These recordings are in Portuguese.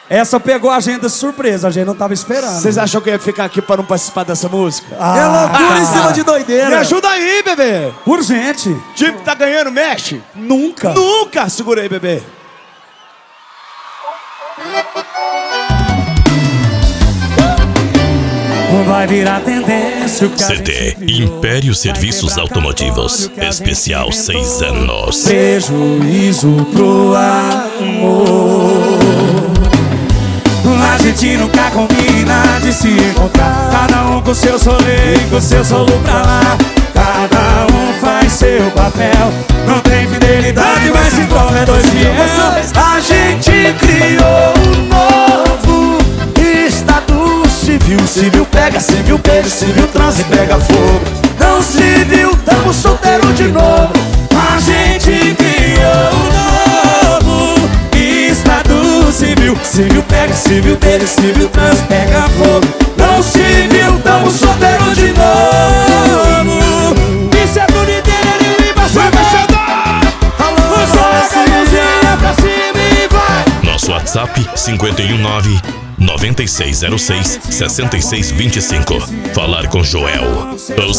Essa pegou a gente de surpresa, a gente não tava esperando. Vocês acham que eu ia ficar aqui pra não participar dessa música? É loucura em cima de doideira. Me ajuda aí, bebê. Urgente. O time que tá ganhando, mexe. Nunca. Nunca. Segura aí, bebê. Vai virar tendência. CD Império Serviços Automotivos. Especial 6 anos. Prejuízo pro amor. A gente nunca combina de se encontrar. Cada um com seu solê, com seu solo pra lá. Cada um faz seu papel. Não tem fidelidade, mas se prova é dois fiéis. A gente criou um novo estado civil. Civil pega, civil beijo, civil transa e pega fogo. Não civil, tamo solteiro de novo. A gente criou um novo estado civil. Civil pega, civil beijo, civil transa, pega fogo. Não civil, tamo solteiro de novo. Isso é boniteiro e embaixador. Alô, joga a mãozinha pra cima e vai. Nosso WhatsApp 519-9606-6625. Falar com Joel. Ou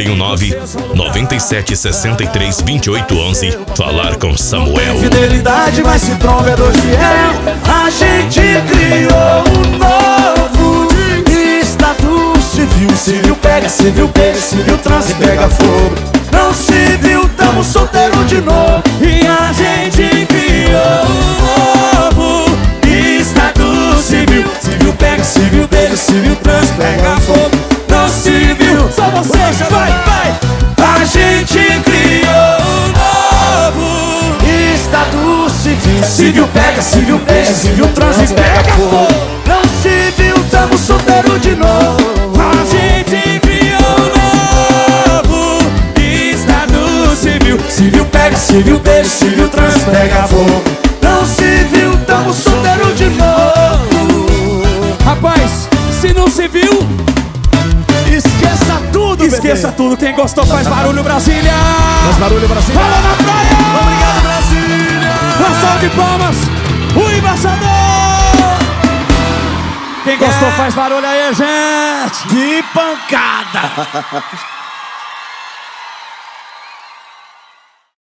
519-9763-2811. Falar com Samuel. Fidelidade, mas se tromba é dois fiel. A gente criou um novo estado civil. Civil pega, civil beijo, civil transa e pega fogo. Não civil, tamo solteiro de novo. E a gente criou um novo estado civil. Civil pega, civil beijo, civil trans, pega fogo. Não civil, só vocês, vai, vai. A gente criou um novo estado civil. Civil pega, civil beijo, civil trans e pega fogo. Não civil, tamo solteiro de novo. A gente criou um novo estado civil. Civil pega, civil beijo, civil trans, pega fogo. Não civil, tamo solteiro de novo. Rapaz, se não se viu, esqueça tudo, esqueça bebê. tudo. Quem gostou faz barulho, Brasília. Faz barulho, Brasília. Fala na praia. Obrigado, Brasília. Uma salva de palmas, o embaixador. Quem gostou faz barulho aí, gente. Que pancada.